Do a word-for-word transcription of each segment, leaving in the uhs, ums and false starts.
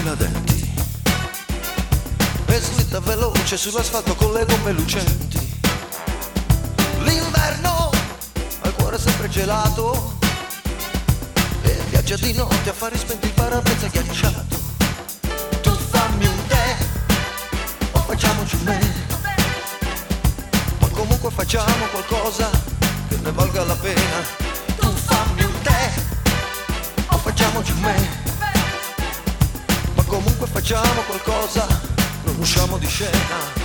centomila denti e slitta veloce sull'asfalto con le gomme lucenti. L'inverno ha il cuore sempre gelato e viaggia di notte a fare spenti il parabrezza ghiacciato. Tu fammi un tè o facciamoci un me, ma comunque facciamo qualcosa che ne valga la pena. Tu fammi un tè o facciamoci un me, ma comunque facciamo qualcosa, non usciamo di scena.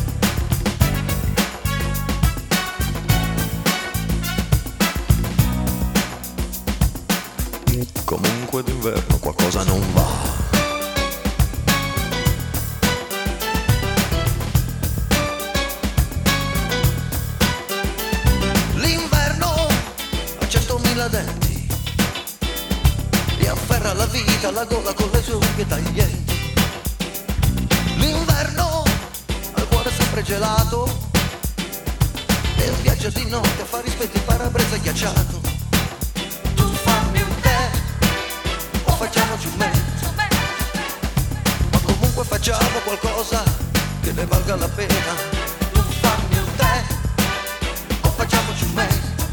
Comunque d'inverno qualcosa non va. L'inverno ha centomila denti e afferra la vita alla gola con le sue unghie taglienti. L'inverno ha il cuore sempre gelato e viaggia di notte a fare spenti il parabrezza ghiacciato. Tu fammi un tè o facciamoci un me, ma comunque facciamo qualcosa che ne valga la pena. Tu fammi un tè o facciamoci un me,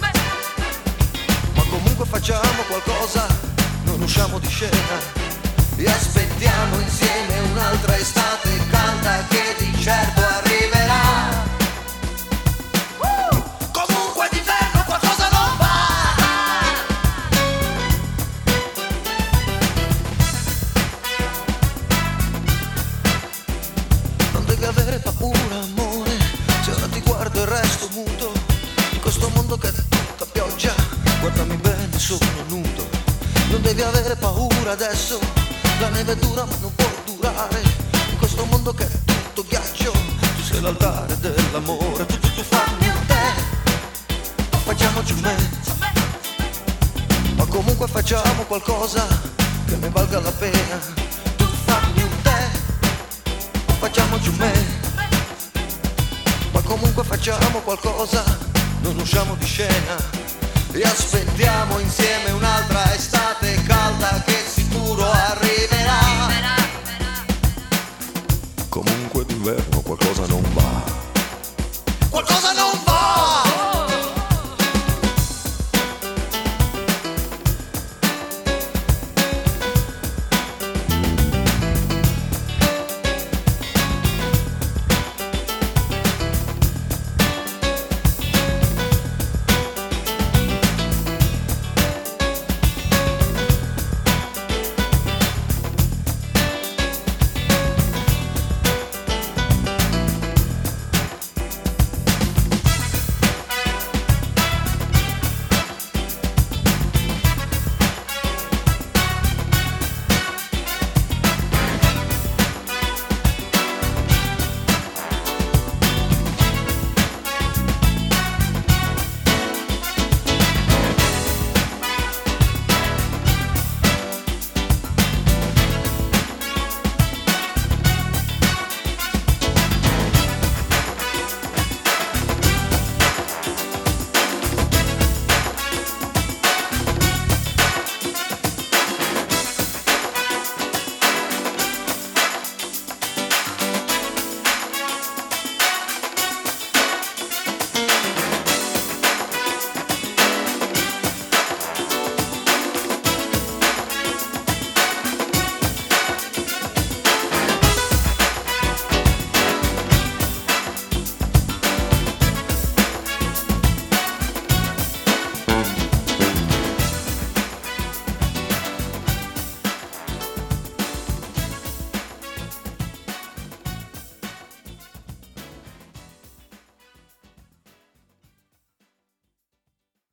ma comunque facciamo qualcosa, non usciamo di scena. E aspettiamo insieme un'altra estate calda che di certo arriverà. Uh! Comunque d'inverno qualcosa non va. Non devi avere paura, amore, se ora ti guardo e resto muto. In questo mondo che è tutta pioggia, guardami bene, sono nudo. Non devi avere paura adesso, la neve è dura ma non può durare. In questo mondo che è tutto ghiaccio, tu sei l'altare dell'amore. Tu, tu, tu fammi un tè o facciamoci un me, ma comunque facciamo qualcosa che ne valga la pena. Tu fammi un tè o facciamoci un me, ma comunque facciamo qualcosa, non usciamo di scena. E aspettiamo insieme un'altra estate calda che sicuro arriverà. Comunque d'inverno qualcosa non